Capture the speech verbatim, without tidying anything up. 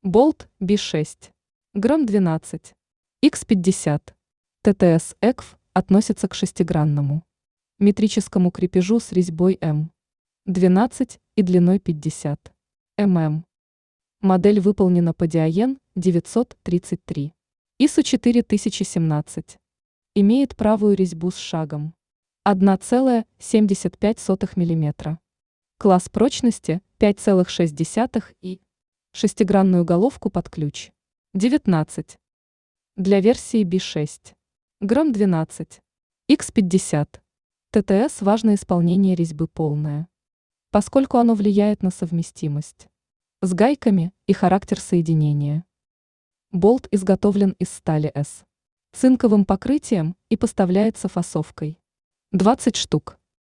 Болт би шесть. Гром двенадцать. икс пятьдесят. ТТС ЭКФ относится к шестигранному метрическому крепежу с резьбой эм двенадцать и длиной пятьдесят мм. Модель выполнена по Диаен девятьсот тридцать три. ИСО четыре тысячи семнадцать. Имеет правую резьбу с шагом одна целая семьдесят пять сотых мм. Класс прочности пять целых шесть десятых и шестигранную головку под ключ девятнадцать. Для версии би шесть. Гром двенадцать. икс пятьдесят. ТТС важно исполнение резьбы полное, поскольку оно влияет на совместимость с гайками и характер соединения. Болт изготовлен из стали С цинковым покрытием и поставляется фасовкой двадцать штук.